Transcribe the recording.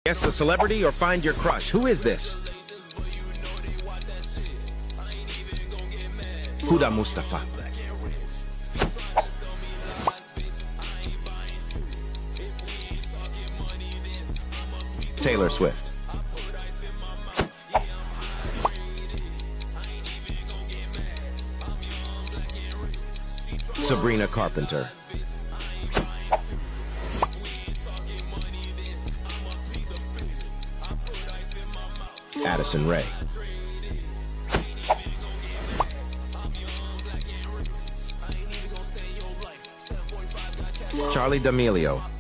Guess the celebrity or find your crush. Who is this? Huda Mustafa. Taylor Swift. Sabrina Carpenter. Addison Rae. Charli D'Amelio.